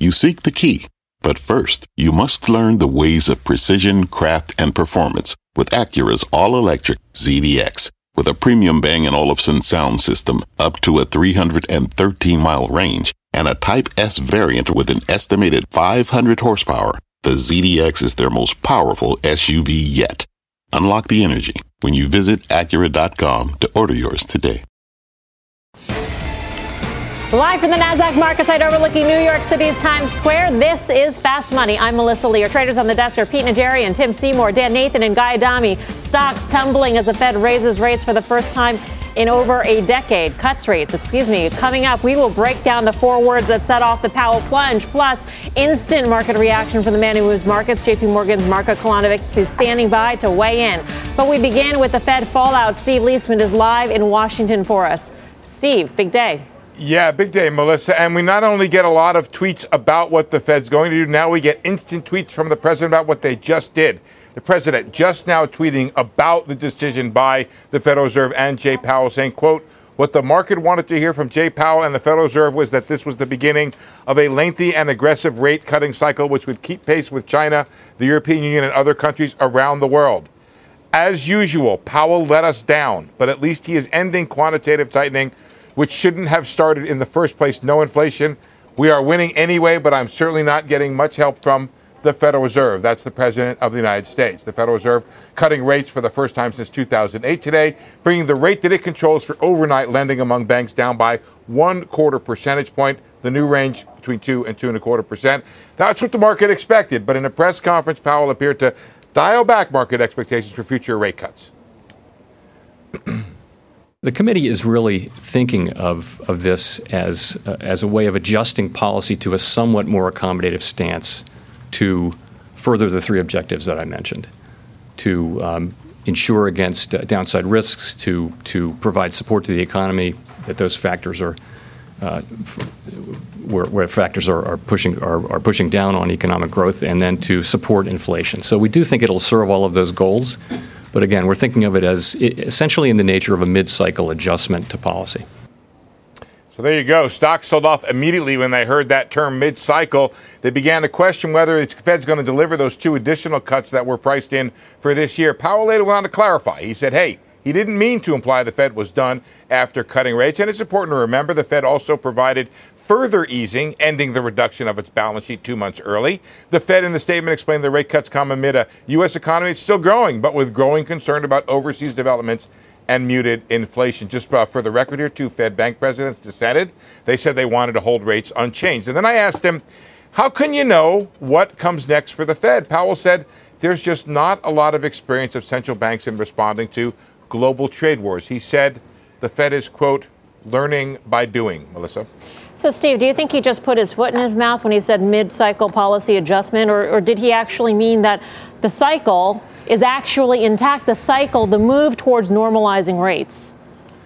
You seek the key, but first, you must learn the ways of precision, craft, and performance with Acura's all-electric ZDX. With a premium Bang & Olufsen sound system up to a 313-mile range and a Type S variant with an estimated 500 horsepower, the ZDX is their most powerful SUV yet. Unlock the energy when you visit Acura.com to order yours today. Live from the NASDAQ market site overlooking New York City's Times Square, this is Fast Money. I'm Melissa Lee. Our traders on the desk are Pete Najarian and Tim Seymour, Dan Nathan and Guy Adami. Stocks tumbling as the Fed raises rates for the first time in over a decade. Coming up, we will break down the four words that set off the Powell plunge, plus instant market reaction from the man who moves markets. JP Morgan's Marko Kolanovic is standing by to weigh in. But we begin with the Fed fallout. Steve Leisman is live in Washington for us. Steve, big day. Yeah, big day, Melissa. And we not only get a lot of tweets about what the Fed's going to do, now we get instant tweets from the president about what they just did. The president just now tweeting about the decision by the Federal Reserve and Jay Powell, saying, quote, what the market wanted to hear from Jay Powell and the Federal Reserve was that this was the beginning of a lengthy and aggressive rate-cutting cycle which would keep pace with China, the European Union, and other countries around the world. As usual, Powell let us down, but at least he is ending quantitative tightening, which shouldn't have started in the first place. No inflation. We are winning anyway, but I'm certainly not getting much help from the Federal Reserve. That's the President of the United States. The Federal Reserve cutting rates for the first time since 2008 today, bringing the rate that it controls for overnight lending among banks down by 1/4 percentage point, the new range between 2 and 2.25%. That's what the market expected, but in a press conference, Powell appeared to dial back market expectations for future rate cuts. The committee is really thinking of this as a way of adjusting policy to a somewhat more accommodative stance to further the three objectives that I mentioned, to insure against downside risks, to provide support to the economy, that those factors are where factors are pushing down on economic growth, and then to support inflation. So we do think it'll serve all of those goals. But again, we're thinking of it as essentially in the nature of a mid-cycle adjustment to policy. So there you go. Stocks sold off immediately when they heard that term mid-cycle. They began to question whether the Fed's going to deliver those two additional cuts that were priced in for this year. Powell later went on to clarify. He said, hey, he didn't mean to imply the Fed was done after cutting rates. And it's important to remember the Fed also provided further easing, ending the reduction of its balance sheet 2 months early. The Fed in the statement explained the rate cuts come amid a U.S. economy that's still growing, but with growing concern about overseas developments and muted inflation. Just for the record here, two Fed bank presidents dissented. They said they wanted to hold rates unchanged. And then I asked him, how can you know what comes next for the Fed? Powell said there's just not a lot of experience of central banks in responding to global trade wars. He said the Fed is, quote, learning by doing. Melissa? So, Steve, do you think he just put his foot in his mouth when he said mid-cycle policy adjustment, or did he actually mean that the cycle is actually intact, the move towards normalizing rates?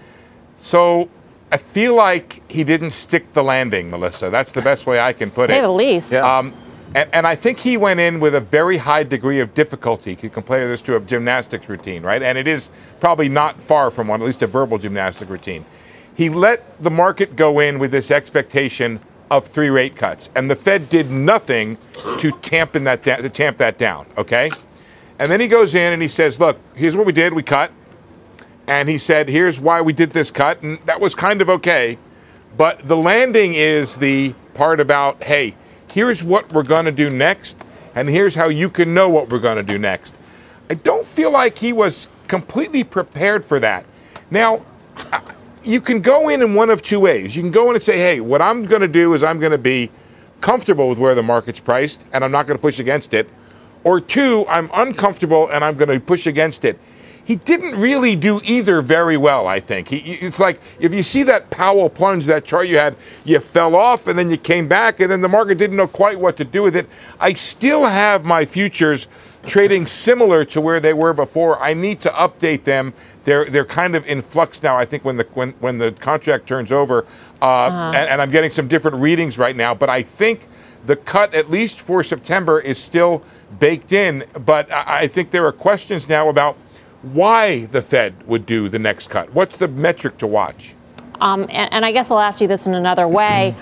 So I feel like he didn't stick the landing, Melissa. That's the best way I can put it. Say the least. Yeah. And I think he went in with a very high degree of difficulty. You could compare this to a gymnastics routine, right? And it is probably not far from one, at least a verbal gymnastic routine. He let the market go in with this expectation of 3 rate cuts, and the Fed did nothing to tamp that down, okay? And then he goes in and he says, look, here's what we did, we cut. And he said, here's why we did this cut, and that was kind of okay. But the landing is the part about, hey, here's what we're going to do next, and here's how you can know what we're going to do next. I don't feel like he was completely prepared for that. Now, you can go in one of two ways. You can go in and say, hey, what I'm going to do is I'm going to be comfortable with where the market's priced, and I'm not going to push against it. Or two, I'm uncomfortable, and I'm going to push against it. He didn't really do either very well, I think. It's like if you see that Powell plunge, that chart you had, you fell off and then you came back and then the market didn't know quite what to do with it. I still have my futures trading similar to where they were before. I need to update them. They're kind of in flux now, I think, when the contract turns over. And I'm getting some different readings right now. But I think the cut, at least for September, is still baked in. But I think there are questions now about why the Fed would do the next cut. What's the metric to watch? And I guess I'll ask you this in another way.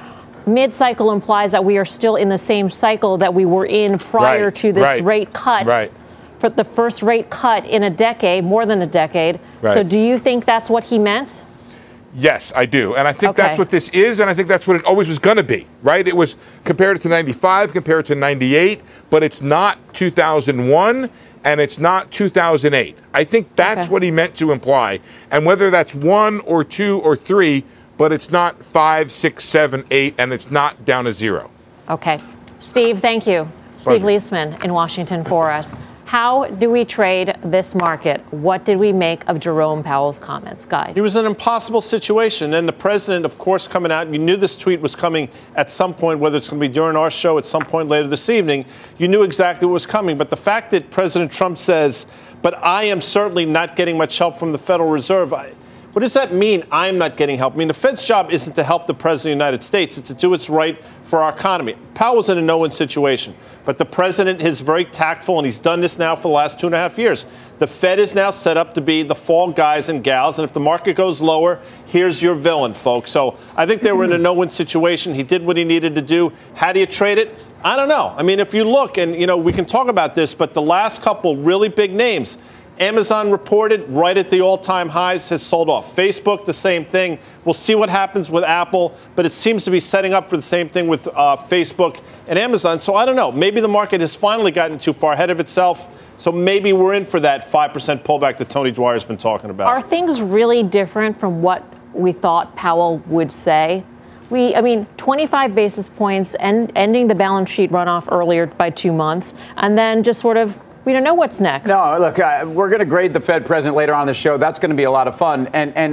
mid-cycle implies that we are still in the same cycle that we were in prior to this rate cut. Right. For the first rate cut in a decade, more than a decade. Right. So do you think that's what he meant? Yes, I do. And I think that's what this is, and I think that's what it always was going to be, right? It was compared to 95, compared to 98, but it's not 2001, and it's not 2008. I think that's what he meant to imply. And whether that's 1 or 2 or 3, but it's not 5, 6, 7, 8, and it's not down to 0. Okay. Steve, thank you. Steve Leisman in Washington for us. How do we trade this market? What did we make of Jerome Powell's comments, Guy? It was an impossible situation. And the president, of course, coming out, you knew this tweet was coming at some point, whether it's going to be during our show at some point later this evening. You knew exactly what was coming. But the fact that President Trump says, but I am certainly not getting much help from the Federal Reserve, what does that mean? I'm not getting help. I mean, the Fed's job isn't to help the president of the United States. It's to do what's right for our economy. Powell's in a no-win situation. But the president is very tactful, and he's done this now for the last 2.5 years. The Fed is now set up to be the fall guys and gals. And if the market goes lower, here's your villain, folks. So I think they were in a no-win situation. He did what he needed to do. How do you trade it? I don't know. I mean, if you look, and, we can talk about this, but the last couple really big names, Amazon reported right at the all-time highs, has sold off. Facebook, the same thing. We'll see what happens with Apple, but it seems to be setting up for the same thing with Facebook and Amazon. So I don't know. Maybe the market has finally gotten too far ahead of itself. So maybe we're in for that 5% pullback that Tony Dwyer's been talking about. Are things really different from what we thought Powell would say? 25 basis points and ending the balance sheet runoff earlier by 2 months, and then just sort of, we don't know what's next. No, look, we're going to grade the Fed president later on in the show. That's going to be a lot of fun.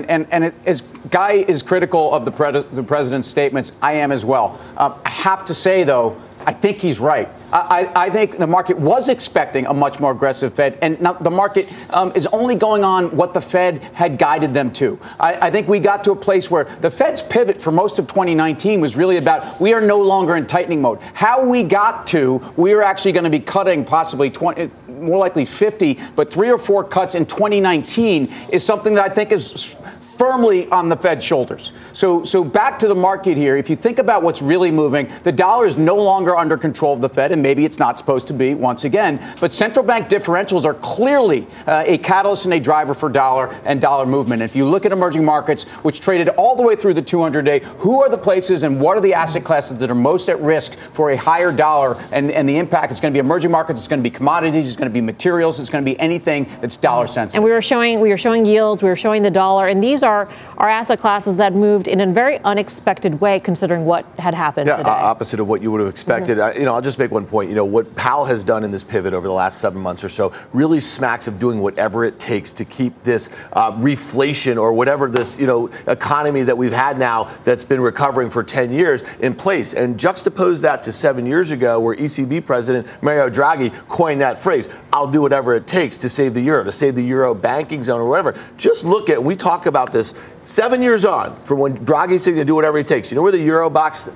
Guy is critical of the president's statements. I am as well. I have to say, though, I think he's right. I think the market was expecting a much more aggressive Fed, and now the market is only going on what the Fed had guided them to. I think we got to a place where the Fed's pivot for most of 2019 was really about we are no longer in tightening mode. How we got to, we are actually going to be cutting possibly 20, more likely 50, but 3 or 4 cuts in 2019 is something that I think is firmly on the Fed's shoulders. So back to the market here. If you think about what's really moving, the dollar is no longer under control of the Fed, and maybe it's not supposed to be once again. But central bank differentials are clearly a catalyst and a driver for dollar and dollar movement. If you look at emerging markets, which traded all the way through the 200-day, who are the places and what are the asset classes that are most at risk for a higher dollar and the impact? It's going to be emerging markets, it's going to be commodities, it's going to be materials, it's going to be anything that's dollar sensitive. And we were showing yields, we were showing the dollar, and these are asset classes that moved in a very unexpected way considering what had happened today. Opposite of what you would have expected. I'll just make one point. What Powell has done in this pivot over the last 7 months or so really smacks of doing whatever it takes to keep this reflation or whatever this, economy that we've had now that's been recovering for 10 years in place. And juxtapose that to 7 years ago where ECB President Mario Draghi coined that phrase, I'll do whatever it takes to save the euro, to save the euro banking zone or whatever. Just look at, we talk about this 7 years on from when Draghi said to do whatever it takes. You know where the Euro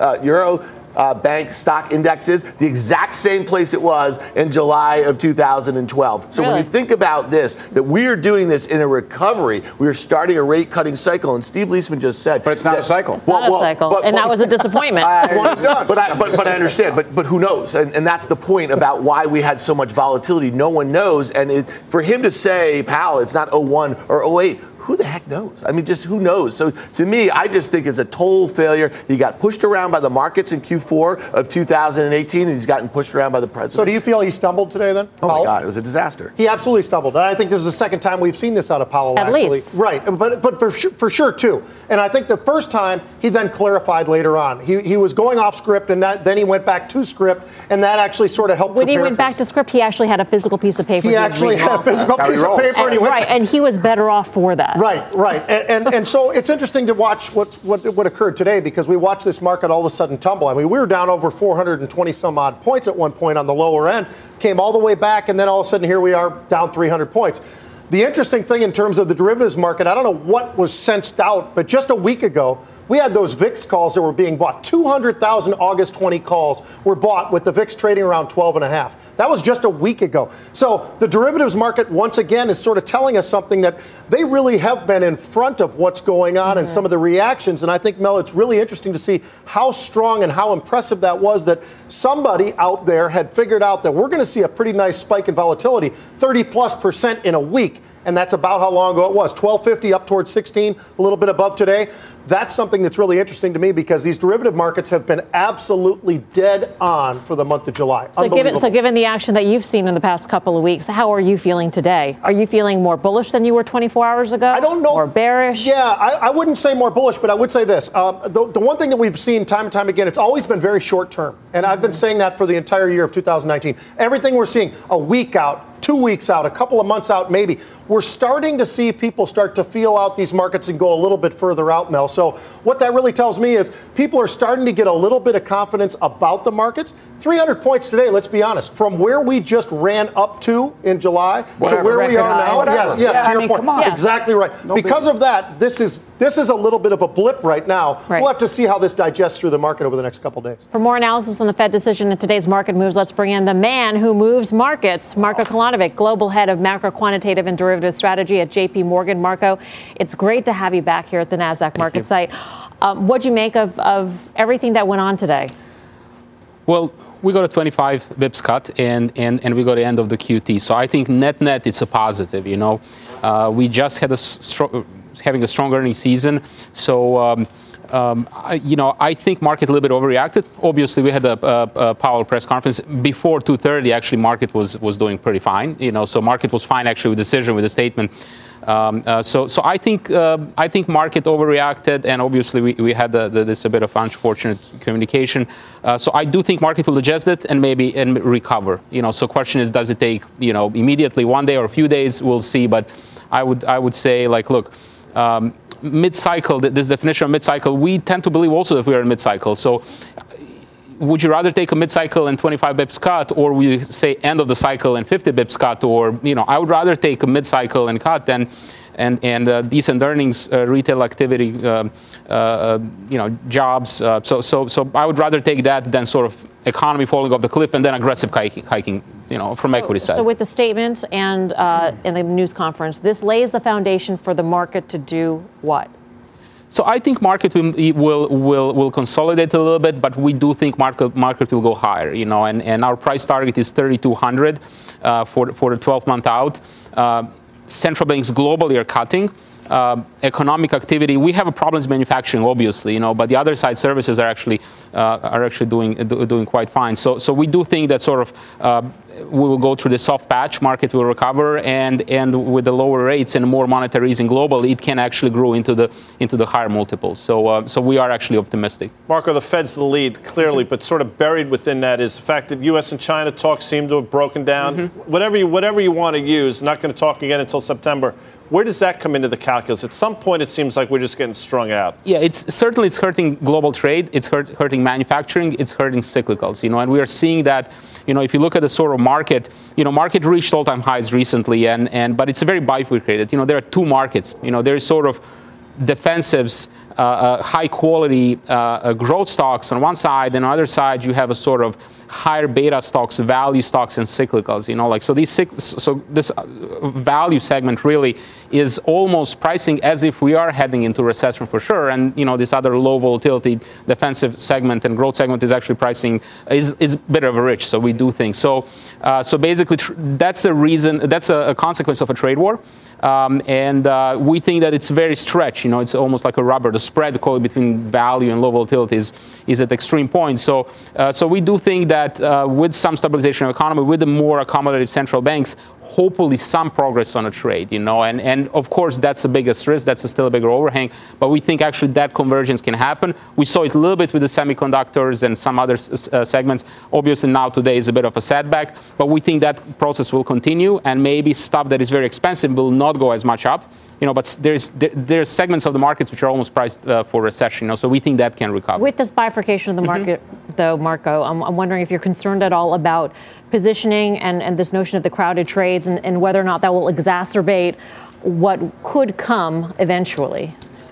Bank stock index is? The exact same place it was in July of 2012. So when you think about this, that we are doing this in a recovery, we are starting a rate cutting cycle. And Steve Leisman just said, but it's not a cycle. It's not a cycle, and that was a disappointment. But I understand. But who knows? And that's the point about why we had so much volatility. No one knows. And for him to say, Powell, it's not 01 or 08. Who the heck knows? I mean, just who knows? So to me, I just think it's a total failure. He got pushed around by the markets in Q4 of 2018, and he's gotten pushed around by the president. So do you feel he stumbled today then? Oh, my God, it was a disaster. He absolutely stumbled. And I think this is the second time we've seen this out of Powell, At actually. least. Right. But for sure, too. And I think the first time, he then clarified later on. He was going off script, and then he went back to script, and that actually sort of helped When he went back to script, he actually had a physical piece of paper. He actually had a physical piece of paper. And he was better off for that. Right. And so it's interesting to watch what occurred today, because we watched this market all of a sudden tumble. I mean, we were down over 420 some odd points at one point on the lower end, came all the way back, and then all of a sudden here we are down 300 points. The interesting thing in terms of the derivatives market, I don't know what was sensed out, but just a week ago, we had those VIX calls that were being bought. 200,000 August 20 calls were bought with the VIX trading around 12.5. That was just a week ago. So the derivatives market, once again, is sort of telling us something that they really have been in front of what's going on and some of the reactions. And I think, Mel, it's really interesting to see how strong and how impressive that was, that somebody out there had figured out that we're going to see a pretty nice spike in volatility, 30+% in a week. And that's about how long ago it was. 1250 up towards 16, a little bit above today. That's something that's really interesting to me because these derivative markets have been absolutely dead on for the month of July. So given the action that you've seen in the past couple of weeks, how are you feeling today? Are you feeling more bullish than you were 24 hours ago? I don't know. More bearish? Yeah, I wouldn't say more bullish, but I would say this. The one thing that we've seen time and time again, it's always been very short term. And I've been saying that for the entire year of 2019. Everything we're seeing a week out, 2 weeks out, a couple of months out, maybe. We're starting to see people start to feel out these markets and go a little bit further out, Mel. So what that really tells me is people are starting to get a little bit of confidence about the markets. 300 points today, let's be honest, from where we just ran up to in July to where we are now. Yes, to your point. Come on. Exactly right. Because of that, this is a little bit of a blip right now. Right. We'll have to see how this digests through the market over the next couple of days. For more analysis on the Fed decision and today's market moves, let's bring in the man who moves markets, Marco Kolanovic, Global Head of Macro Quantitative and Derivative Strategy at JP Morgan. Marco, it's great to have you back here at the NASDAQ market site. What'd you make of everything that went on today? Well, we got a 25 bips cut and we got the end of the QT. So I think net it's a positive. We just had having a strong earnings season. So I think market a little bit overreacted. Obviously, we had a Powell press conference before 2:30. Actually, market was doing pretty fine. So market was fine actually with the decision, with the statement. So I think market overreacted, and obviously we had this a bit of unfortunate communication. So I do think market will adjust it and recover. So question is, does it take immediately 1 day or a few days? We'll see. But I would say look. Mid-cycle, this definition of mid-cycle, we tend to believe also that we are in mid-cycle. So would you rather take a mid-cycle and 25 bips cut, or we say end of the cycle and 50 bips cut, or, I would rather take a mid-cycle and cut and decent earnings, retail activity, jobs. So I would rather take that than sort of economy falling off the cliff and then aggressive hiking, from equity side. So with the statement and in the news conference, this lays the foundation for the market to do what? So I think market will consolidate a little bit, but we do think market will go higher, and our price target is 3,200 for the 12-month out. Central banks globally are cutting. Economic activity, we have problems manufacturing, obviously, but the other side services are actually doing quite fine. So we do think that sort of we will go through the soft patch, market will recover, and with the lower rates and more monetary easing globally, it can actually grow into the higher multiples. So we are actually optimistic. Marco, the Fed's the lead, clearly, but sort of buried within that is the fact that U.S. and China talks seem to have broken down. Whatever you want to use, not going to talk again until September. Where does that come into the calculus? At some point, it seems like we're just getting strung out. Yeah, it's hurting global trade. It's hurting manufacturing. It's hurting cyclicals. And we are seeing that. If you look at the sort of market, market reached all-time highs recently, but it's a very bifurcated. There are two markets. There's sort of defensives, high-quality growth stocks on one side, and on the other side, you have a sort of higher beta stocks, value stocks, and cyclicals. So this value segment really is almost pricing as if we are heading into recession for sure. And this other low volatility defensive segment and growth segment is actually pricing is a bit of a rich. So we do think so. So basically, that's a reason. That's a consequence of a trade war. And we think that it's very stretched. It's almost like a rubber. The spread between value and low volatility is at extreme points. So we do think that with some stabilization of economy, with the more accommodative central banks, hopefully some progress on a trade. And of course that's the biggest risk. That's still a bigger overhang. But we think actually that convergence can happen. We saw it a little bit with the semiconductors and some other segments. Obviously now today is a bit of a setback, but we think that process will continue, and maybe stuff that is very expensive will not go as much up. But there's segments of the markets which are almost priced for recession. So we think that can recover. With this bifurcation of the market, though, Marco, I'm wondering if you're concerned at all about positioning and this notion of the crowded trades and whether or not that will exacerbate what could come eventually.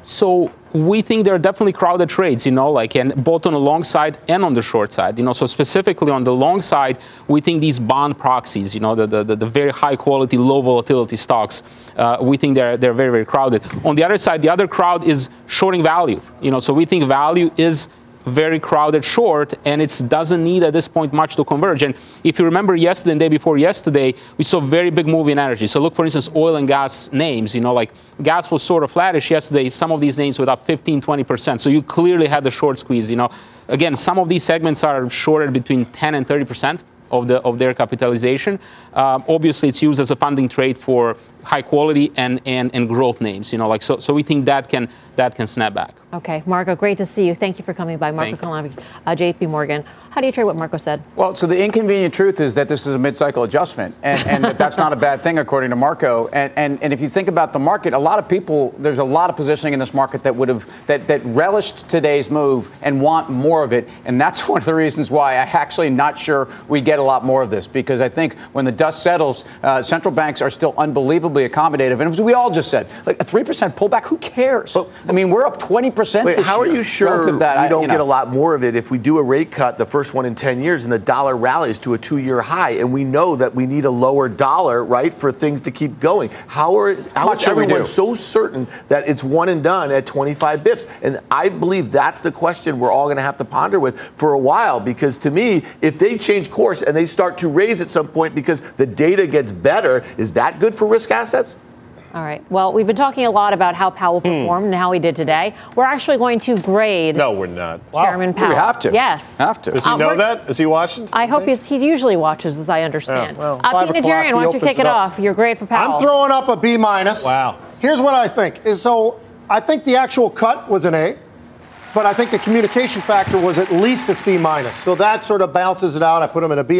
So we think there are definitely crowded trades, and both on the long side and on the short side. So specifically on the long side, we think these bond proxies, the very high quality, low volatility stocks, we think they're very, very crowded. On the other side, the other crowd is shorting value. So we think value is very crowded short, and it doesn't need at this point much to converge. And if you remember yesterday and the day before yesterday, we saw very big move in energy. So look, for instance, oil and gas names, gas was sort of flattish yesterday. Some of these names were up 15, 20%. So you clearly had the short squeeze, Again, some of these segments are shorted between 10 and 30% of their capitalization. Obviously, it's used as a funding trade for high quality and growth names. So we think that can snap back. Okay, Marco, great to see you. Thank you for coming by. Marco Kalanovic, JP Morgan. How do you trade what Marco said? Well, so the inconvenient truth is that this is a mid-cycle adjustment, and that's not a bad thing, according to Marco. And if you think about the market, a lot of people, there's a lot of positioning in this market that relished today's move and want more of it. And that's one of the reasons why I actually not sure we get a lot more of this, because I think when the dust settles, central banks are still unbelievably accommodative. And as we all just said, like a 3% pullback, who cares? I mean, we're up 20%. Wait, how are you sure we don't get a lot more of it if we do a rate cut, the first one in 10 years, and the dollar rallies to a 2-year high, and we know that we need a lower dollar, right, for things to keep going? How is everyone so certain that it's one and done at 25 bips? And I believe that's the question we're all going to have to ponder with for a while, because to me, if they change course and they start to raise at some point because the data gets better, is that good for risk assets? All right. Well, we've been talking a lot about how Powell performed and how he did today. We're actually going to grade. No, we're not. Chairman Powell. We have to. Yes. Have to. Does he know that? Is he watching? I hope he usually watches, as I understand. Well, Pete Najarian, why don't you kick it off? Your grade for Powell. I'm throwing up a B-. Wow. Here's what I think. So I think the actual cut was an A, but I think the communication factor was at least a C-. So that sort of balances it out. I put him in a B-.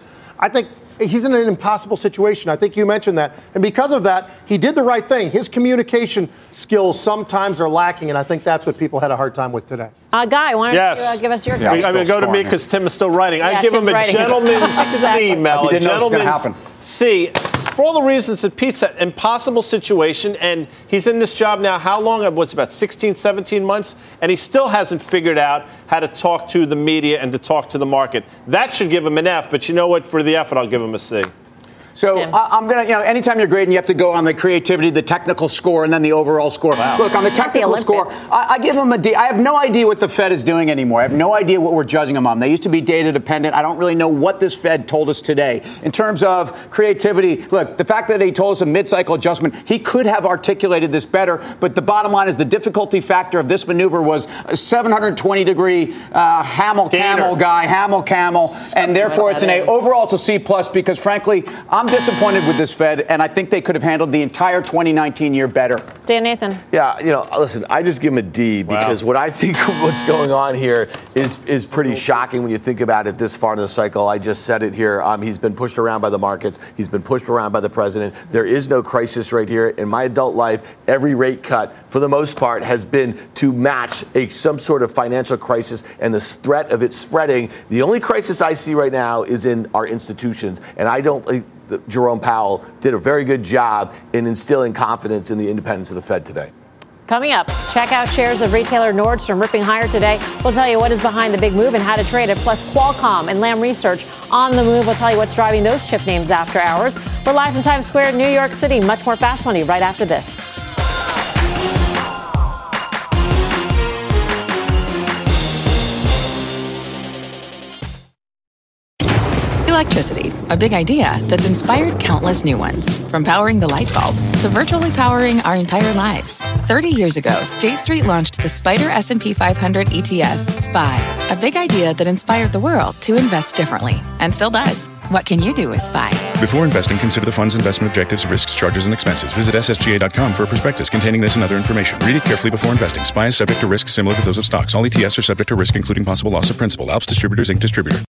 I think he's in an impossible situation. I think you mentioned that. And because of that, he did the right thing. His communication skills sometimes are lacking, and I think that's what people had a hard time with today. Guy, why don't you give us your grade? I'm going to go to me because Tim is still writing. I give him a gentleman's C, Mel. A gentleman's C. For all the reasons that Pete said, impossible situation, and he's in this job now, how long? What's about 16, 17 months? And he still hasn't figured out how to talk to the media and to talk to the market. That should give him an F, but you know what? For the effort, I'll give him a C. So I'm going to, anytime you're grading, you have to go on the creativity, the technical score, and then the overall score. Wow. Look, on the technical score, I give them a D. I have no idea what the Fed is doing anymore. I have no idea what we're judging them on. They used to be data dependent. I don't really know what this Fed told us today. In terms of creativity, look, the fact that he told us a mid-cycle adjustment, he could have articulated this better, but the bottom line is the difficulty factor of this maneuver was a 720-degree Hamel-Camel, and therefore it's an A. Overall, it's a C+, because frankly, I'm disappointed with this Fed, and I think they could have handled the entire 2019 year better. Dan Nathan. Yeah, listen, I just give him a D because what I think of what's going on here is pretty shocking when you think about it this far in the cycle. I just said it here. He's been pushed around by the markets. He's been pushed around by the president. There is no crisis right here. In my adult life, every rate cut, for the most part, has been to match some sort of financial crisis and the threat of it spreading. The only crisis I see right now is in our institutions, and I don't think Jerome Powell did a very good job in instilling confidence in the independence of the Fed today. Coming up, check out shares of retailer Nordstrom ripping higher today. We'll tell you what is behind the big move and how to trade it. Plus, Qualcomm and Lam Research on the move. We'll tell you what's driving those chip names after hours. We're live from Times Square, New York City. Much more Fast Money right after this. Electricity, a big idea that's inspired countless new ones. From powering the light bulb to virtually powering our entire lives. 30 years ago, State Street launched the SPDR S&P 500 ETF, SPY. A big idea that inspired the world to invest differently, and still does. What can you do with SPY? Before investing, consider the fund's investment objectives, risks, charges, and expenses. Visit ssga.com for a prospectus containing this and other information. Read it carefully before investing. SPY is subject to risks similar to those of stocks. All ETFs are subject to risk, including possible loss of principal. Alps Distributors, Inc. Distributor.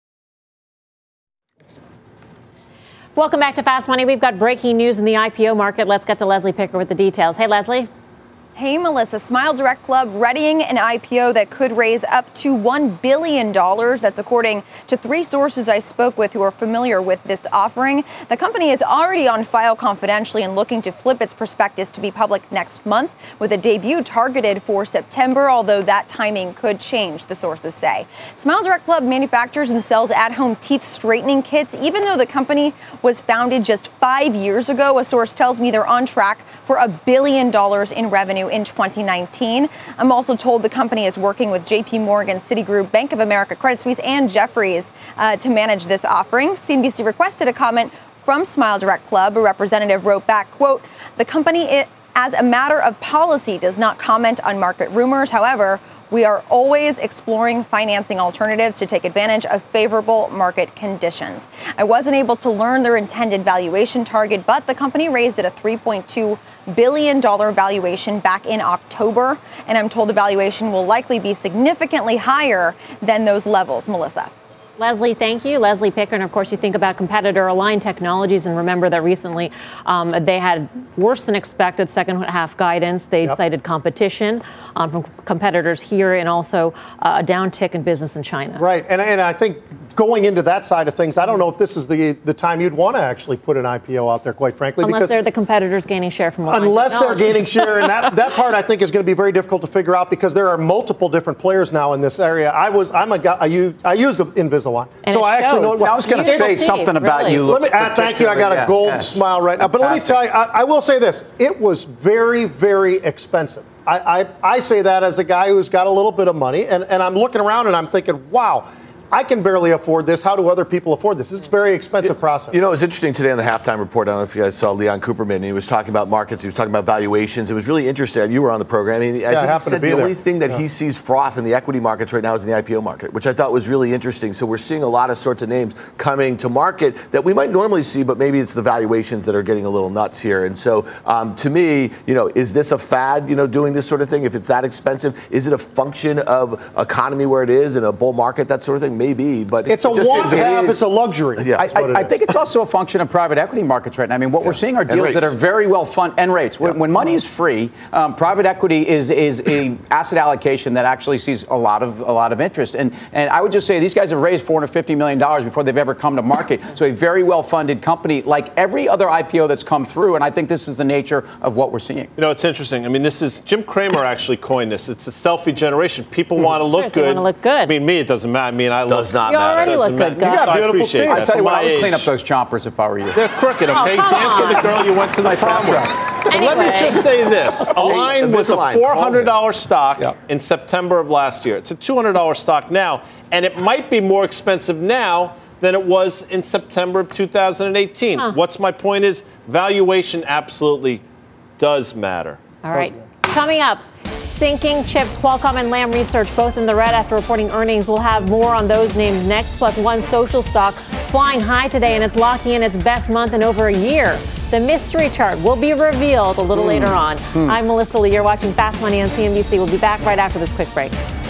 Welcome back to Fast Money. We've got breaking news in the IPO market. Let's get to Leslie Picker with the details. Hey, Leslie. Hey, Melissa. Smile Direct Club readying an IPO that could raise up to $1 billion. That's according to 3 sources I spoke with who are familiar with this offering. The company is already on file confidentially and looking to flip its prospectus to be public next month, with a debut targeted for September, although that timing could change, the sources say. Smile Direct Club manufactures and sells at-home teeth straightening kits. Even though the company was founded just 5 years ago, a source tells me they're on track for $1 billion in revenue in 2019. I'm also told the company is working with JP Morgan, Citigroup, Bank of America, Credit Suisse, and Jefferies to manage this offering. CNBC requested a comment from Smile Direct Club. A representative wrote back, quote, "The company, as a matter of policy, does not comment on market rumors. However, we are always exploring financing alternatives to take advantage of favorable market conditions." I wasn't able to learn their intended valuation target, but the company raised at a $3.2 billion valuation back in October, and I'm told the valuation will likely be significantly higher than those levels. Melissa. Leslie, thank you. Leslie Pickard. And of course, you think about competitor Align Technologies, and remember that recently they had worse than expected second half guidance. They cited competition from competitors here and also a downtick in business in China. Right. And I think going into that side of things, I don't know if this is the time you'd want to actually put an IPO out there, quite frankly. Unless they're the competitors gaining share from Align Unless they're gaining share. And that part, I think, is going to be very difficult to figure out because there are multiple different players now in this area. I used Invisalign. And so I actually know. I was going to say something about you. Thank you. I got a gold smile right now. But let me tell you, I will say this. It was very, very expensive. I say that as a guy who's got a little bit of money, and I'm looking around and I'm thinking, wow, I can barely afford this. How do other people afford this? It's a very expensive process. You know, it was interesting today on the halftime report. I don't know if you guys saw Leon Cooperman. He was talking about markets. He was talking about valuations. It was really interesting. You were on the program. I think he said the only thing that he sees froth in the equity markets right now is in the IPO market, which I thought was really interesting. So we're seeing a lot of sorts of names coming to market that we might normally see, but maybe it's the valuations that are getting a little nuts here. And so to me, is this a fad, doing this sort of thing? If it's that expensive, is it a function of economy where it is in a bull market, that sort of thing? Maybe, but it's a want-have. It's a luxury. Yeah. I think it's also a function of private equity markets right now. I mean, what we're seeing are deals that are very well funded, and rates. When money is free, private equity is a asset allocation that actually sees a lot of interest. And I would just say these guys have raised $450 million before they've ever come to market. So a very well funded company, like every other IPO that's come through. And I think this is the nature of what we're seeing. It's interesting. I mean, this is Jim Cramer actually coined this. It's a selfie generation. People want to look good. They want to look good. I mean, me, it doesn't matter. I mean, I look. You already look good, guys. You got beautiful teeth. I tell you what, I would clean up those chompers if I were you. They're crooked, okay? Dance with the girl you went to the prom with. Anyway. Let me just say this. Align was a $400 stock in September of last year. It's a $200 stock now, and it might be more expensive now than it was in September of 2018. What's my point is valuation absolutely does matter. All right. Coming up. Sinking chips, Qualcomm and Lam Research both in the red after reporting earnings. We'll have more on those names next. Plus, one social stock flying high today, and it's locking in its best month in over a year. The mystery chart will be revealed a little later on. I'm Melissa Lee. You're watching Fast Money on CNBC. We'll be back right after this quick break.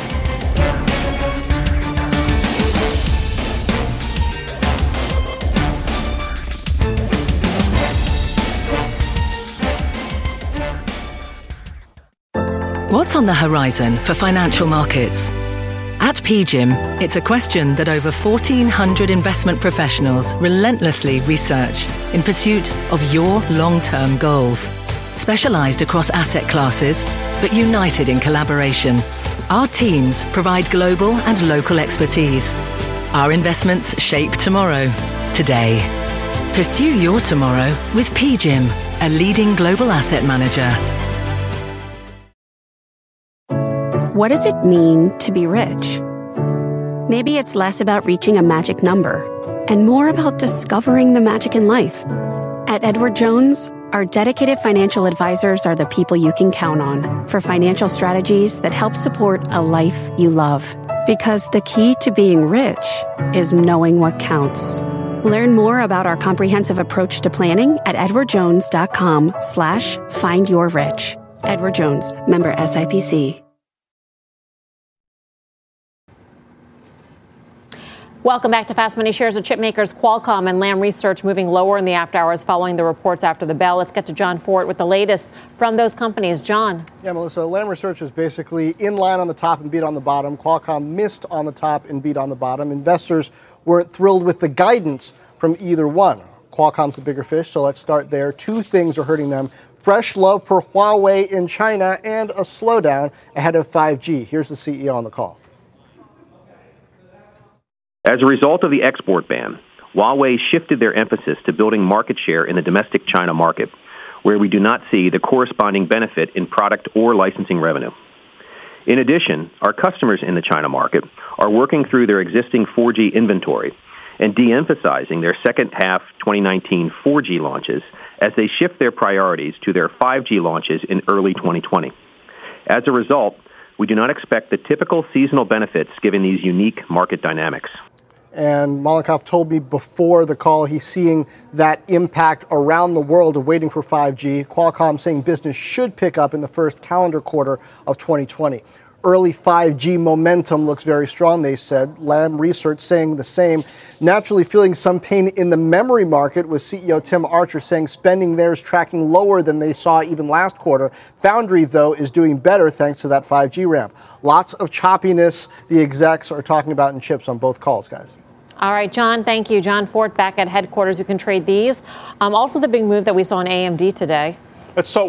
What's on the horizon for financial markets? At PGIM, it's a question that over 1,400 investment professionals relentlessly research in pursuit of your long-term goals. Specialized across asset classes, but united in collaboration, our teams provide global and local expertise. Our investments shape tomorrow, today. Pursue your tomorrow with PGIM, a leading global asset manager. What does it mean to be rich? Maybe it's less about reaching a magic number and more about discovering the magic in life. At Edward Jones, our dedicated financial advisors are the people you can count on for financial strategies that help support a life you love. Because the key to being rich is knowing what counts. Learn more about our comprehensive approach to planning at edwardjones.com/findyourrich. Edward Jones, member SIPC. Welcome back to Fast Money. Shares of chip makers Qualcomm and Lam Research moving lower in the after hours following the reports after the bell. Let's get to John Fort with the latest from those companies. John. Yeah, Melissa, Lam Research is basically in line on the top and beat on the bottom. Qualcomm missed on the top and beat on the bottom. Investors weren't thrilled with the guidance from either one. Qualcomm's the bigger fish, so let's start there. Two things are hurting them. Fresh love for Huawei in China and a slowdown ahead of 5G. Here's the CEO on the call. As a result of the export ban, Huawei shifted their emphasis to building market share in the domestic China market, where we do not see the corresponding benefit in product or licensing revenue. In addition, our customers in the China market are working through their existing 4G inventory and de-emphasizing their second half 2019 4G launches as they shift their priorities to their 5G launches in early 2020. As a result, we do not expect the typical seasonal benefits given these unique market dynamics. And Mollenkopf told me before the call he's seeing that impact around the world of waiting for 5G. Qualcomm saying business should pick up in the first calendar quarter of 2020. Early 5G momentum looks very strong, they said. Lam Research saying the same. Naturally feeling some pain in the memory market, with CEO Tim Archer saying spending there is tracking lower than they saw even last quarter. Foundry, though, is doing better thanks to that 5G ramp. Lots of choppiness the execs are talking about in chips on both calls, guys. All right, John, thank you. John Fort back at headquarters. We can trade these. Also, the big move that we saw in AMD today. Let's talk,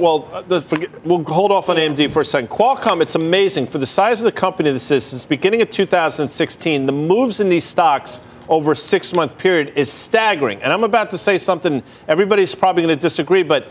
we'll hold off on AMD for a second. Qualcomm, it's amazing. For the size of the company this is, since beginning of 2016, the moves in these stocks over a 6-month period is staggering. And I'm about to say something, everybody's probably going to disagree, but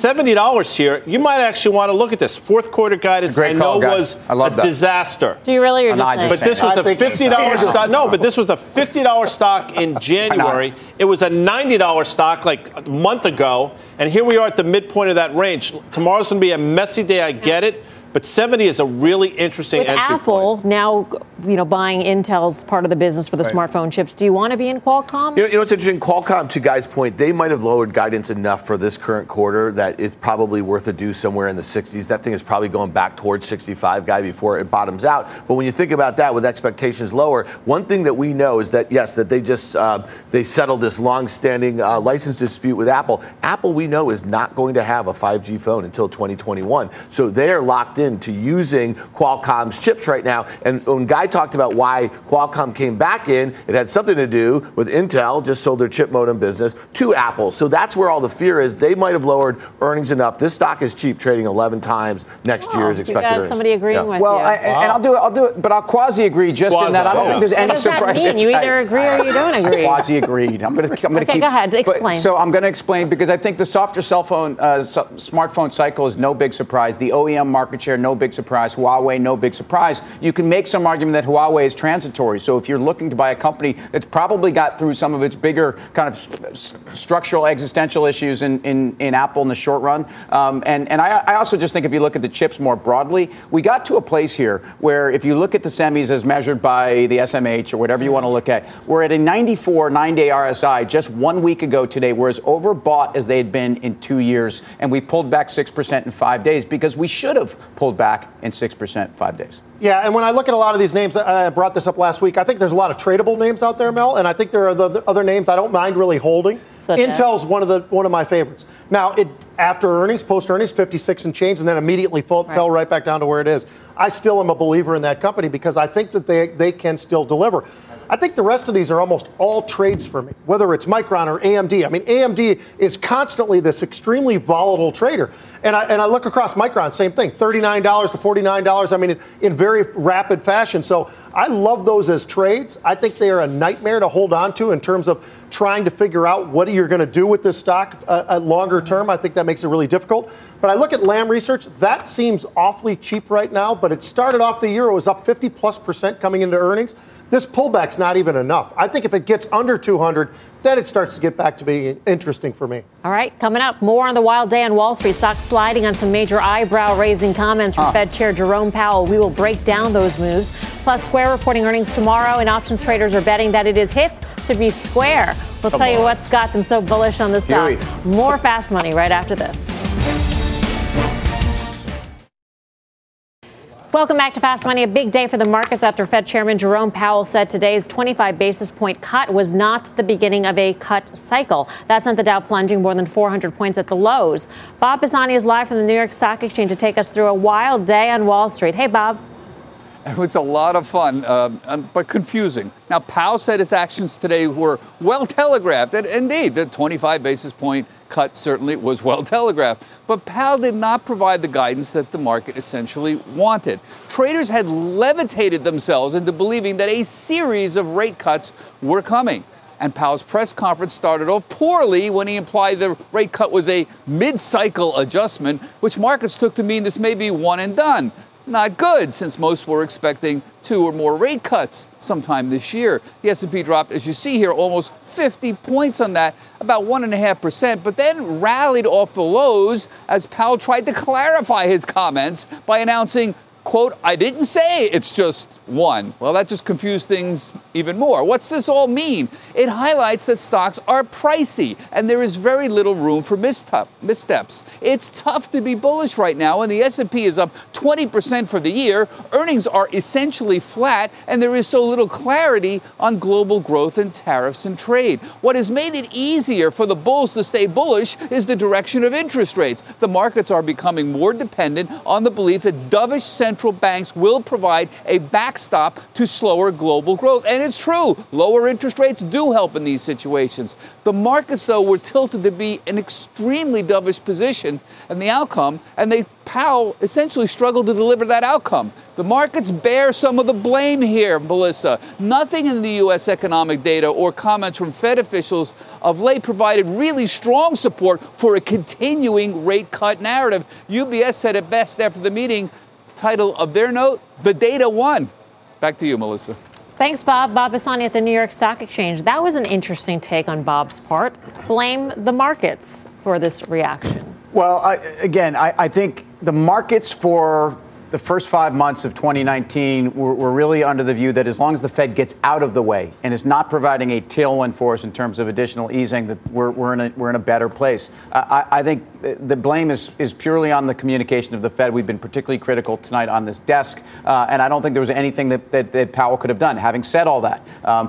$70 here, you might actually want to look at this. Fourth quarter guidance, I know, was a disaster. Do you really? Or just saying? But this was a $50 stock. No, but this was a $50 stock in January. It was a $90 stock like a month ago. And here we are at the midpoint of that range. Tomorrow's going to be a messy day, I get it. But 70 is a really interesting with entry Apple point. Now, buying Intel's part of the business for the smartphone chips. Do you want to be in Qualcomm? You know what's interesting? Qualcomm, to Guy's point, they might have lowered guidance enough for this current quarter that it's probably worth a do somewhere in the 60s. That thing is probably going back towards 65, Guy, before it bottoms out. But when you think about that, with expectations lower, one thing that we know is that, yes, that they just they settled this long-standing license dispute with Apple. Apple, we know, is not going to have a 5G phone until 2021. So they are locked into using Qualcomm's chips right now. And when Guy talked about why Qualcomm came back in, it had something to do with Intel just sold their chip modem business to Apple. So that's where all the fear is. They might have lowered earnings enough. This stock is cheap, trading 11 times next year's expected earnings. Somebody agreeing with you. Well, and I'll do it, but I'll quasi-agree just in that I don't think there's any surprise. What does that mean? You either agree or you don't agree. Quasi-agreed. I'm going to okay, keep. Go ahead. Explain. So I'm going to explain because I think the softer smartphone cycle is no big surprise. The OEM market share, no big surprise. Huawei, no big surprise. You can make some argument that Huawei is transitory. So if you're looking to buy a company that's probably got through some of its bigger kind of structural existential issues in Apple in the short run. And I also just think if you look at the chips more broadly, we got to a place here where if you look at the semis as measured by the SMH or whatever you want to look at, we're at a 94 9-day RSI just 1 week ago today. We're as overbought as they had been in 2 years. And we pulled back 6% in 5 days because we should have pulled back in 6% 5 days. Yeah, and when I look at a lot of these names, I brought this up last week, I think there's a lot of tradable names out there, Mel, and I think there are the other names I don't mind really holding. Intel's one of my favorites. Now, after earnings, post-earnings, 56 and change, and then immediately fell right back down to where it is. I still am a believer in that company because I think that they can still deliver. I think the rest of these are almost all trades for me, whether it's Micron or AMD. I mean, AMD is constantly this extremely volatile trader. And I look across Micron, same thing, $39 to $49, I mean, in very rapid fashion. So I love those as trades. I think they are a nightmare to hold on to in terms of trying to figure out what you're going to do with this stock at longer term. I think that makes it really difficult. But I look at Lam Research, that seems awfully cheap right now, but it started off the year, it was up 50+% coming into earnings. This pullback's not even enough. I think if it gets under 200, then it starts to get back to being interesting for me. All right, coming up, more on the wild day on Wall Street. Stocks sliding on some major eyebrow-raising comments from Fed Chair Jerome Powell. We will break down those moves. Plus, Square reporting earnings tomorrow, and options traders are betting that it is hip to be Square. We'll tell you what's got them so bullish on the stock. More Fast Money right after this. Welcome back to Fast Money. A big day for the markets after Fed Chairman Jerome Powell said today's 25 basis point cut was not the beginning of a cut cycle. That sent the Dow plunging more than 400 points at the lows. Bob Pisani is live from the New York Stock Exchange to take us through a wild day on Wall Street. Hey, Bob. It was a lot of fun, but confusing. Now, Powell said his actions today were well telegraphed. And indeed, the 25 basis point cut certainly was well telegraphed. But Powell did not provide the guidance that the market essentially wanted. Traders had levitated themselves into believing that a series of rate cuts were coming. And Powell's press conference started off poorly when he implied the rate cut was a mid-cycle adjustment, which markets took to mean this may be one and done. Not good, since most were expecting 2 or more rate cuts sometime this year. The S&P dropped, as you see here, almost 50 points on that, about 1.5%, but then rallied off the lows as Powell tried to clarify his comments by announcing, quote, "I didn't say it's just one." Well, that just confused things even more. What's this all mean? It highlights that stocks are pricey and there is very little room for missteps. It's tough to be bullish right now, and the S&P is up 20% for the year. Earnings are essentially flat, and there is so little clarity on global growth and tariffs and trade. What has made it easier for the bulls to stay bullish is the direction of interest rates. The markets are becoming more dependent on the belief that dovish central banks will provide a backstop to slower global growth. And it's true. Lower interest rates do help in these situations. The markets, though, were tilted to be an extremely dovish position and the outcome, and Powell essentially struggled to deliver that outcome. The markets bear some of the blame here, Melissa. Nothing in the U.S. economic data or comments from Fed officials of late provided really strong support for a continuing rate cut narrative. UBS said it best after the meeting. Title of their note, "The Data Won." Back to you, Melissa. Thanks, Bob. Bob Pisani at the New York Stock Exchange. That was an interesting take on Bob's part. Blame the markets for this reaction. Well, I think the markets for the first 5 months of 2019 were really under the view that as long as the Fed gets out of the way and is not providing a tailwind for us in terms of additional easing, that we're in a better place. I think the blame is purely on the communication of the Fed. We've been particularly critical tonight on this desk, and I don't think there was anything that Powell could have done. Having said all that,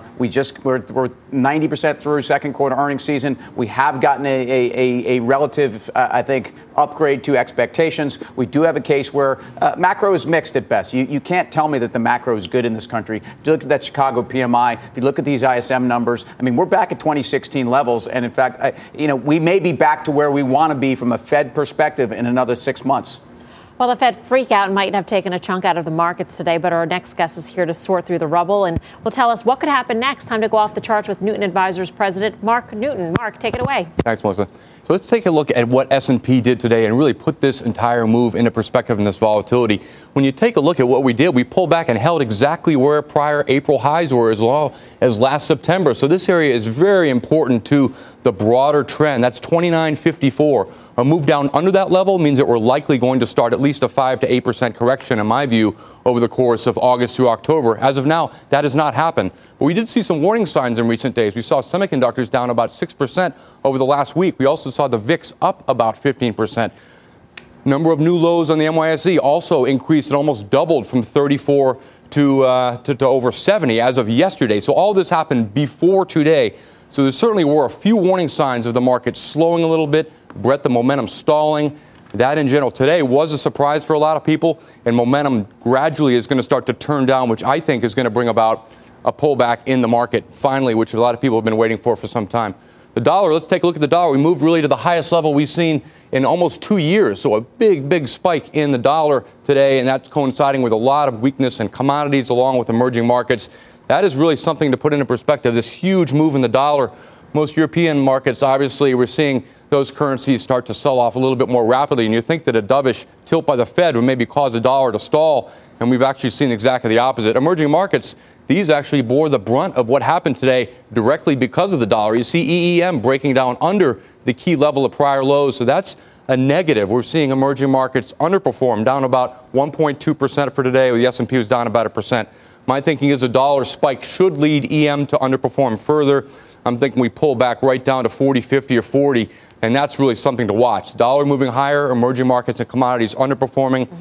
we're 90% through second quarter earnings season. We have gotten a relative, I think, upgrade to expectations. We do have a case where macro is mixed at best. You can't tell me that the macro is good in this country. If you look at that Chicago PMI, if you look at these ISM numbers, I mean, we're back at 2016 levels. And in fact, we may be back to where we want to be from a Fed perspective in another 6 months. Well, the Fed freakout might have taken a chunk out of the markets today, but our next guest is here to sort through the rubble and will tell us what could happen next. Time to go off the charts with Newton Advisors President Mark Newton. Mark, take it away. Thanks, Melissa. So let's take a look at what S&P did today and really put this entire move into perspective in this volatility. When you take a look at what we did, we pulled back and held exactly where prior April highs were as well as last September. So this area is very important to the broader trend. That's 29.54. A move down under that level means that we're likely going to start at least a 5 to 8% correction, in my view, over the course of August through October. As of now, that has not happened. But we did see some warning signs in recent days. We saw semiconductors down about 6% over the last week. We also saw the VIX up about 15%. Number of new lows on the NYSE also increased and almost doubled from 34 to over 70 as of yesterday. So all this happened before today. So there certainly were a few warning signs of the market slowing a little bit. Brett, the momentum stalling. That in general today was a surprise for a lot of people, and momentum gradually is going to start to turn down, which I think is going to bring about a pullback in the market finally, which a lot of people have been waiting for some time. The dollar, let's take a look at the dollar. We moved really to the highest level we've seen in almost 2 years. So a big spike in the dollar today, and that's coinciding with a lot of weakness in commodities along with emerging markets. That is really something to put into perspective, this huge move in the dollar. Most European markets, obviously, we're seeing those currencies start to sell off a little bit more rapidly. And you think that a dovish tilt by the Fed would maybe cause the dollar to stall, and we've actually seen exactly the opposite. Emerging markets, these actually bore the brunt of what happened today directly because of the dollar. You see EEM breaking down under the key level of prior lows, so that's a negative. We're seeing emerging markets underperform, down about 1.2% for today. The S&P was down about 1%. My thinking is a dollar spike should lead EM to underperform further. I'm thinking we pull back right down to 40, 50, or 40, and that's really something to watch. Dollar moving higher, emerging markets and commodities underperforming.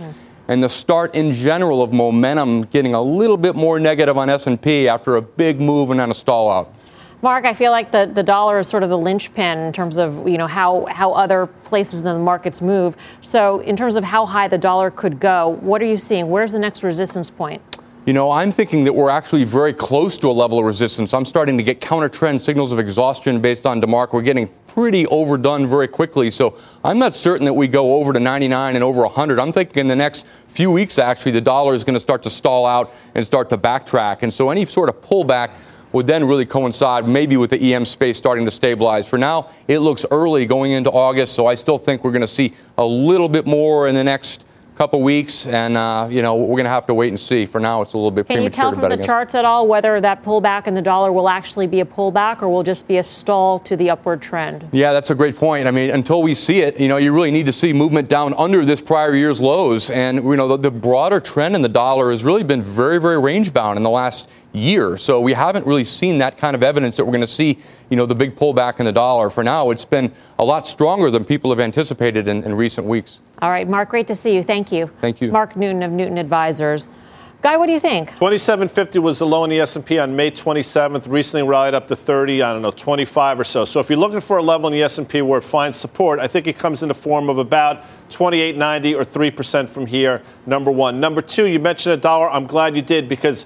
and the start in general of momentum getting a little bit more negative on S&P after a big move and then a stall out. Mark, I feel like the dollar is sort of the linchpin in terms of, how other places in the markets move. So in terms of how high the dollar could go, what are you seeing? Where's the next resistance point? I'm thinking that we're actually very close to a level of resistance. I'm starting to get counter-trend signals of exhaustion based on DeMark. We're getting pretty overdone very quickly. So I'm not certain that we go over to 99 and over 100. I'm thinking in the next few weeks, actually, the dollar is going to start to stall out and start to backtrack. And so any sort of pullback would then really coincide maybe with the EM space starting to stabilize. For now, it looks early going into August, so I still think we're going to see a little bit more in the next couple weeks, and we're going to have to wait and see. For now, it's a little bit premature to bet against. Can you tell from the charts at all whether that pullback in the dollar will actually be a pullback or will just be a stall to the upward trend? Yeah, that's a great point. I mean, until we see it, you really need to see movement down under this prior year's lows. And, the broader trend in the dollar has really been very, very range-bound in the last year. So we haven't really seen that kind of evidence that we're going to see, the big pullback in the dollar. For now, it's been a lot stronger than people have anticipated in recent weeks. All right, Mark, great to see you. Thank you. Thank you. Mark Newton of Newton Advisors. Guy, what do you think? 2750 was the low in the S&P on May 27th. Recently rallied up to 25 or so. So if you're looking for a level in the S&P where it finds support, I think it comes in the form of about 28.90 or 3% from here, number one. Number two, you mentioned a dollar. I'm glad you did, because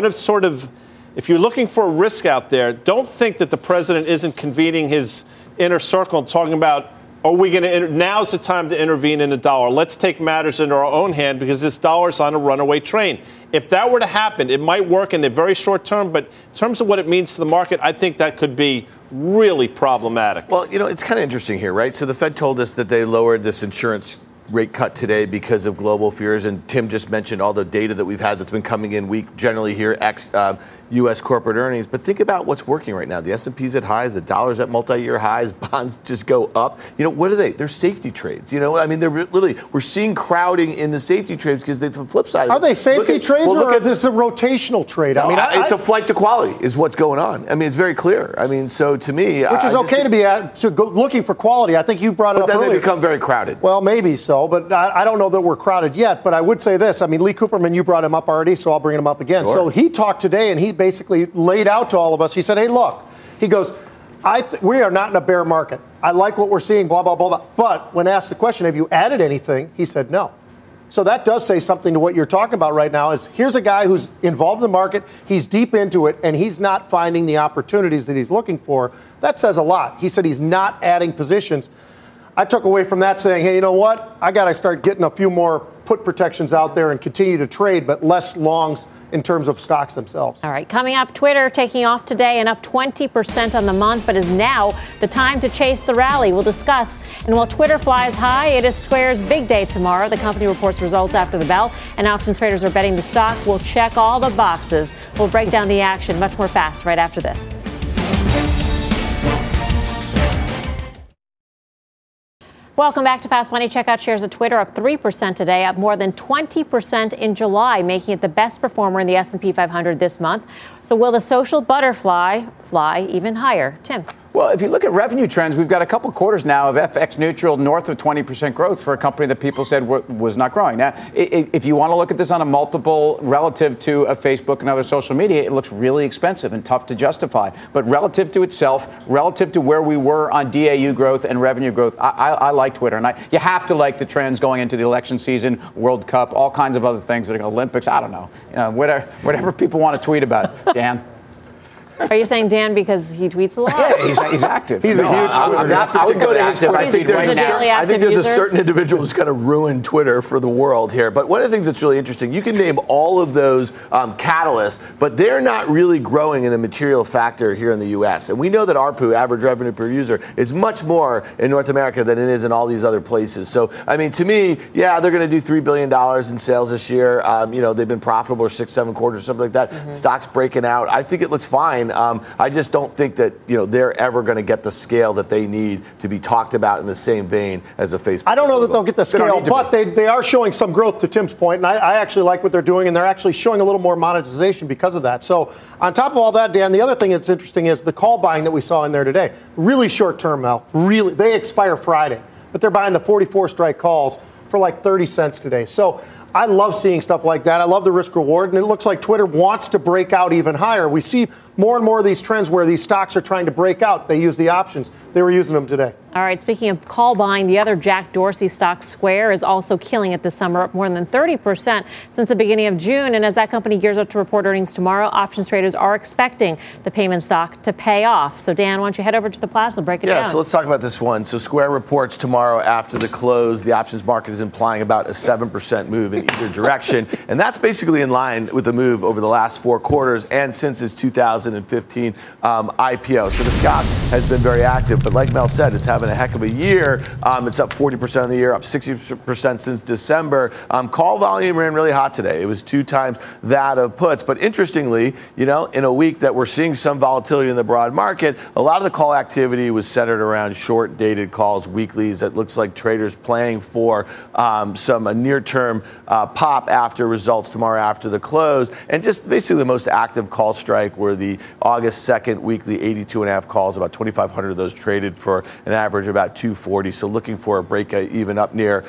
if you're looking for a risk out there, don't think that the president isn't convening his inner circle and talking about, are we going to, now's the time to intervene in the dollar. Let's take matters into our own hand because this dollar's on a runaway train. If that were to happen, it might work in the very short term, but in terms of what it means to the market, I think that could be really problematic. Well, it's kind of interesting here, right? So the Fed told us that they lowered this insurance rate cut today because of global fears, and Tim just mentioned all the data that we've had that's been coming in weak generally here, U.S. corporate earnings. But think about what's working right now. The S&P's at highs, the dollar's at multi-year highs, bonds just go up. What are they? They're safety trades. They're literally, we're seeing crowding in the safety trades because the flip side. Are they safety trades or is this a rotational trade? No, it's a flight to quality is what's going on. It's very clear. So to me, which is okay to be looking for quality. I think you brought it up earlier. But then they become very crowded. Well, maybe so, but I don't know that we're crowded yet. But I would say this. Lee Cooperman, you brought him up already, so I'll bring him up again. Sure. So he talked today, and he basically laid out to all of us. He said, hey, look, he goes, we are not in a bear market. I like what we're seeing, blah, blah, blah, blah. But when asked the question, have you added anything? He said no. So that does say something to what you're talking about right now is here's a guy who's involved in the market. He's deep into it, and he's not finding the opportunities that he's looking for. That says a lot. He said he's not adding positions. I took away from that saying, hey, you know what? I got to start getting a few more put protections out there and continue to trade, but less longs in terms of stocks themselves. All right, coming up, Twitter taking off today and up 20% on the month, but is now the time to chase the rally. We'll discuss. And while Twitter flies high, it is Square's big day tomorrow. The company reports results after the bell, and options traders are betting the stock will check all the boxes. We'll break down the action much more fast right after this. Welcome back to Fast Money. Check out shares of Twitter up 3% today, up more than 20% in July, making it the best performer in the S&P 500 this month. So will the social butterfly fly even higher? Tim. Well, if you look at revenue trends, we've got a couple quarters now of FX neutral, north of 20% growth for a company that people said was not growing. Now, if you want to look at this on a multiple relative to a Facebook and other social media, it looks really expensive and tough to justify. But relative to itself, relative to where we were on DAU growth and revenue growth, I like Twitter. And you have to like the trends going into the election season, World Cup, all kinds of other things, that are Olympics. I don't know. Whatever people want to tweet about, Dan. Are you saying Dan because he tweets a lot? Yeah, he's active. He's a huge Twitter. I would go to his Twitter. I think there's a certain individual who's going to ruin Twitter for the world here. But one of the things that's really interesting, you can name all of those catalysts, but they're not really growing in a material factor here in the U.S. And we know that ARPU, average revenue per user, is much more in North America than it is in all these other places. So, to me, yeah, they're going to do $3 billion in sales this year. They've been profitable for 6-7 quarters, something like that. Mm-hmm. Stock's breaking out. I think it looks fine. I just don't think that they're ever going to get the scale that they need to be talked about in the same vein as a Facebook. I don't know that they'll get the scale, but they are showing some growth, to Tim's point, and I actually like what they're doing, and they're actually showing a little more monetization because of that. So on top of all that, Dan, the other thing that's interesting is the call buying that we saw in there today. Really short term, Mel. Really, they expire Friday, but they're buying the 44 strike calls for like 30 cents today. So I love seeing stuff like that. I love the risk reward, and it looks like Twitter wants to break out even higher. We see more and more of these trends where these stocks are trying to break out. They use the options. They were using them today. All right, speaking of call buying, the other Jack Dorsey stock, Square, is also killing it this summer, up more than 30% since the beginning of June. And as that company gears up to report earnings tomorrow, options traders are expecting the payment stock to pay off. So, Dan, why don't you head over to the plaza and break it down? Yeah, so let's talk about this one. So Square reports tomorrow after the close. The options market is implying about a 7% move in either direction. And that's basically in line with the move over the last 4 quarters and since its 2015 IPO. So the stock has been very active. But like Mel said, it's having a heck of a year. It's up 40% on the year, up 60% since December. Call volume ran really hot today. It was 2 times that of puts. But interestingly, in a week that we're seeing some volatility in the broad market, a lot of the call activity was centered around short-dated calls, weeklies. It looks like traders playing for some near-term pop after results tomorrow after the close. And just basically the most active call strike were the August 2nd weekly 82.5 calls. About 2,500 of those traded for an average of about 240. So looking for a break even up near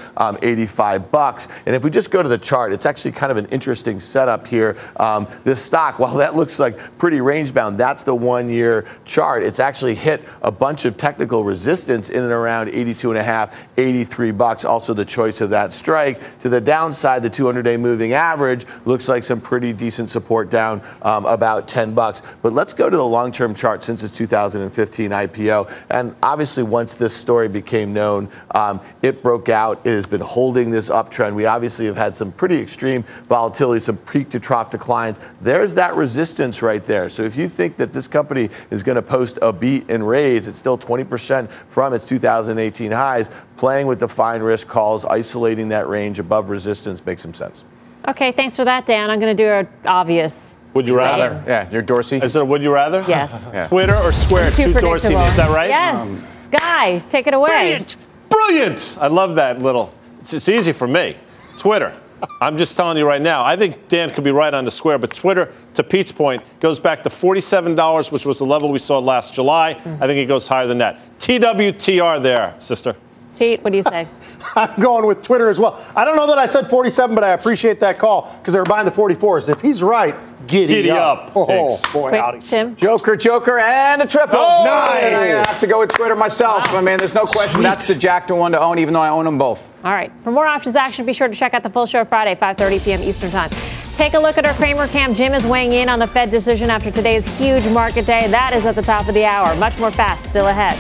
$85. And if we just go to the chart, it's actually kind of an interesting setup here. This stock, while that looks like pretty range bound, that's the 1-year chart. It's actually hit a bunch of technical resistance in and around 82.5, $83. Also the choice of that strike. To the downside, the 200-day moving average looks like some pretty decent support down about $10. But let's go to the long-term chart since its 2015 IPO. And obviously, once this story became known, it broke out. It has been holding this uptrend. We obviously have had some pretty extreme volatility, some peak to trough declines. There's that resistance right there. So if you think that this company is going to post a beat and raise, it's still 20% from its 2018 highs. Playing with the fine risk calls, isolating that range above resistance makes some sense. Okay, thanks for that, Dan. I'm going to do an obvious. Would you rather? Yeah, you're Dorsey. Is it a would you rather? Yes. Yeah. Twitter or Square? Too Dorsey. Is that right? Yes. Guy, take it away. Brilliant. I love that little. It's easy for me. Twitter. I'm just telling you right now. I think Dan could be right on the Square, but Twitter, to Pete's point, goes back to $47, which was the level we saw last July. I think it goes higher than that. TWTR there, sister. Pete, what do you say? I'm going with Twitter as well. I don't know that I said 47, but I appreciate that call because they were buying the 44s. If he's right, giddy up. Oh, boy, howdy. Tim? Joker, and a triple. Oh, nice. I have to go with Twitter myself. Wow. I mean, there's no question. Sweet. That's the Jack to one to own, even though I own them both. All right. For more options action, be sure to check out the full show Friday, 5:30 p.m. Eastern Time. Take a look at our Cramer Cam. Jim is weighing in on the Fed decision after today's huge market day. That is at the top of the hour. Much more fast still ahead.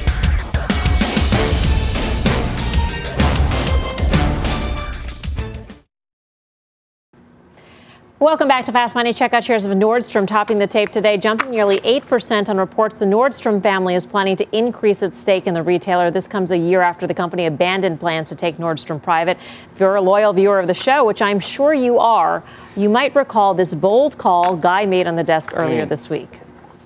Welcome back to Fast Money. Check out shares of Nordstrom topping the tape today, jumping nearly 8% on reports the Nordstrom family is planning to increase its stake in the retailer. This comes a year after the company abandoned plans to take Nordstrom private. If you're a loyal viewer of the show, which I'm sure you are, you might recall this bold call Guy made on the desk earlier this week.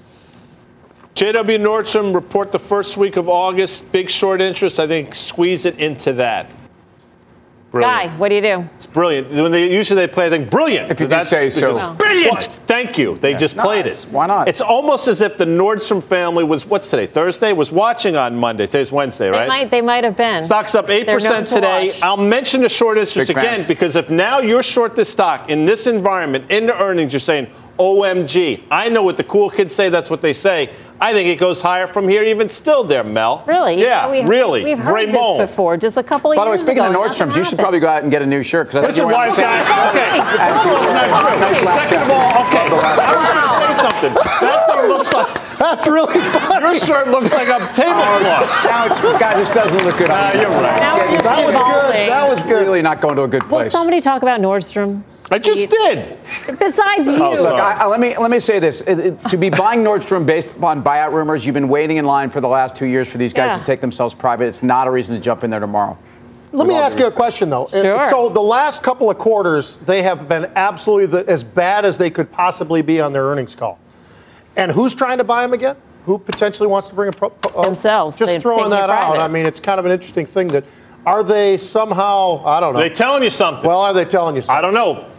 JW Nordstrom report the first week of August. Big short interest. I think squeeze it into that. Brilliant. Guy, what do you do? It's brilliant. When usually they play, I think brilliant. If you did say so. Because, brilliant. Thank you. They just played it. Why not? It's almost as if the Nordstrom family was, what's today, Thursday? Was watching on Monday. Today's Wednesday, right? They might have been. Stock's up 8% today. I'll mention the short interest again because if now you're short this stock in this environment, in the earnings, you're saying, OMG. I know what the cool kids say. That's what they say. I think it goes higher from here, even still there, Mel. Really? Yeah, really. We've heard this before, just a couple of years ago. By the way, speaking of Nordstroms, you should probably go out and get a new shirt. Listen, wise guys. Okay. First of all, it's not true. Second of all, okay. I was going to say something. That thing looks like... That's really funny. Your shirt looks like a tablecloth. Now the guy just doesn't look good. You're right. That was good. That was good. Really not going to a good place. Will somebody talk about Nordstrom? I just did. Besides you. Look, let me say this. To be buying Nordstrom based upon buyout rumors, you've been waiting in line for the last 2 years for these guys to take themselves private. It's not a reason to jump in there tomorrow. Let me ask you a question, though. Sure. So the last couple of quarters, they have been absolutely as bad as they could possibly be on their earnings call. And who's trying to buy them again? Who potentially wants to bring themselves? Just throwing that out. I mean, it's kind of an interesting thing that. Are they somehow, I don't know. Are they telling you something? Well, are they telling you something? I don't know.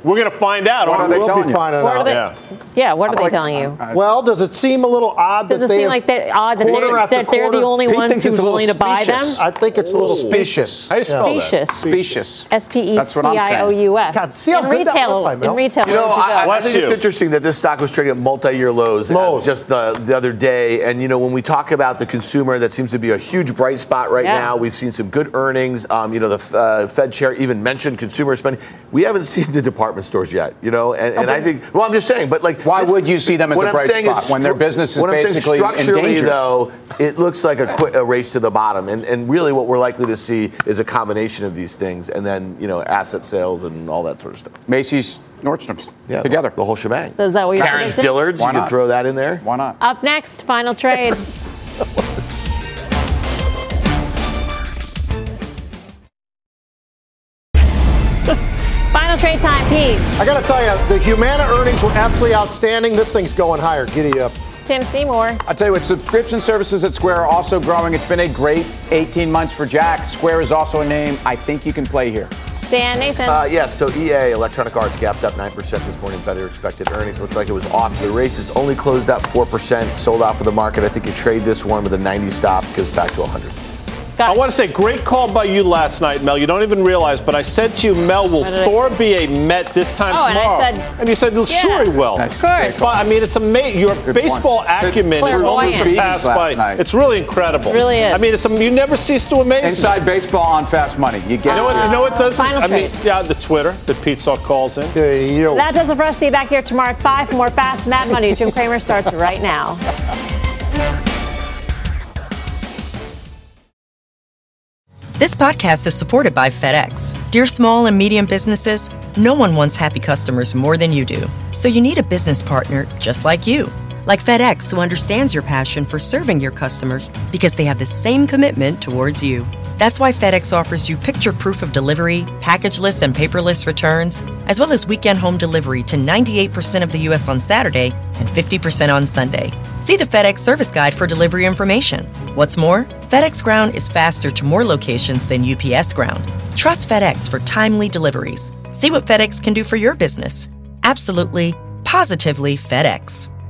We're going to find out. What are they telling you? What are they telling you? Well, does it seem a little odd Does it seem like odd that they're the only ones who's willing to buy them? I think it's a little specious. How do you spell that? Specious. SPECIOUS. God, see how good that was by Mel? In retail, You know, where would you go? I think it's interesting that this stock was trading at multi-year lows just the other day. And, you know, when we talk about the consumer, that seems to be a huge bright spot right now. We've seen some good earnings. You know, the Fed chair even mentioned consumer spending. We haven't seen the department stores yet, you know, and I think, well, I'm just saying, but like, why would you see them as a bright spot when their business is basically in danger? Structurally, though, it looks like a race to the bottom, and really what we're likely to see is a combination of these things, and then, you know, asset sales and all that sort of stuff. Macy's, Nordstrom's, together, the whole shebang. Is that what you're Karen's predicting? Dillard's, you could throw that in there. Why not? Up next, final trades. Final trade time, Pete. I got to tell you, the Humana earnings were absolutely outstanding. This thing's going higher. Giddy up. Tim Seymour. I'll tell you what, subscription services at Square are also growing. It's been a great 18 months for Jack. Square is also a name I think you can play here. Dan Nathan. Yes, so EA, Electronic Arts, gapped up 9% this morning, better expected earnings. Looks like it was off to the races. Only closed up 4%, sold off of the market. I think you trade this one with a 90 stop, goes back to 100. I want to say, great call by you last night, Mel. You don't even realize, but I said to you, Mel, will Thor be a Met this time tomorrow? And you said, sure he will. Of course. But, I mean, it's amazing. Your baseball acumen is almost surpassed by. It's really incredible. It really is. I mean, you never cease to amaze me. Inside baseball on Fast Money. You get You know what does? Final trade. The Twitter that Pete Saw calls in. That does it for us. See you back here tomorrow at 5 for more Fast Mad Money. Jim Cramer starts right now. This podcast is supported by FedEx. Dear small and medium businesses, no one wants happy customers more than you do. So you need a business partner just like you. Like FedEx, who understands your passion for serving your customers because they have the same commitment towards you. That's why FedEx offers you picture proof of delivery, packageless and paperless returns, as well as weekend home delivery to 98% of the U.S. on Saturday and 50% on Sunday. See the FedEx service guide for delivery information. What's more, FedEx Ground is faster to more locations than UPS Ground. Trust FedEx for timely deliveries. See what FedEx can do for your business. Absolutely, positively FedEx.